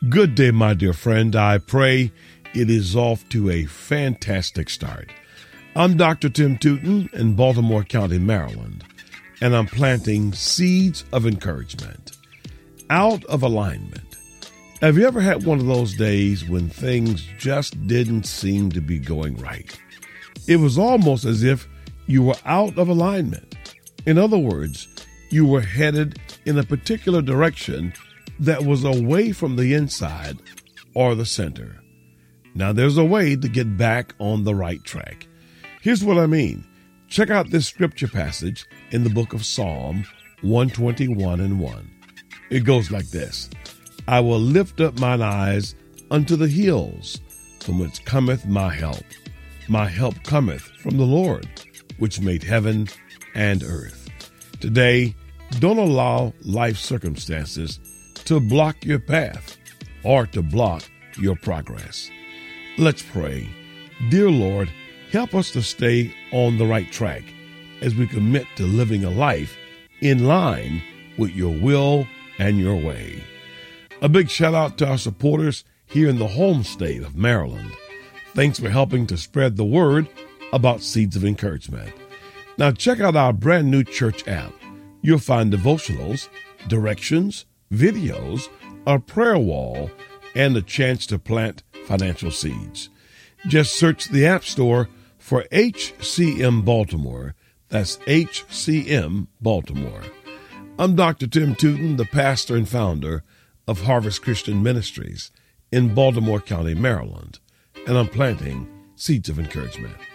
Good day, my dear friend. I pray it is off to a fantastic start. I'm Dr. Tim Tootin in Baltimore County, Maryland, and I'm planting seeds of encouragement. Out of alignment. Have you ever had one of those days when things just didn't seem to be going right? It was almost as if you were out of alignment. In other words, you were headed in a particular direction that was away from the inside or the center. Now, there's a way to get back on the right track. Here's what I mean. Check out this scripture passage in the book of Psalm 121:1. It goes like this. I will lift up mine eyes unto the hills, from whence cometh my help. My help cometh from the Lord, which made heaven and earth. Today, don't allow life circumstances to block your path or to block your progress. Let's pray. Dear Lord, help us to stay on the right track as we commit to living a life in line with your will and your way. A big shout out to our supporters here in the home state of Maryland. Thanks for helping to spread the word about Seeds of Encouragement. Now check out our brand new church app. You'll find devotionals, directions, videos, a prayer wall, and a chance to plant financial seeds. Just search the App Store for HCM Baltimore. That's HCM Baltimore. I'm Dr. Tim Tootin, the pastor and founder of Harvest Christian Ministries in Baltimore County, Maryland, and I'm planting seeds of encouragement.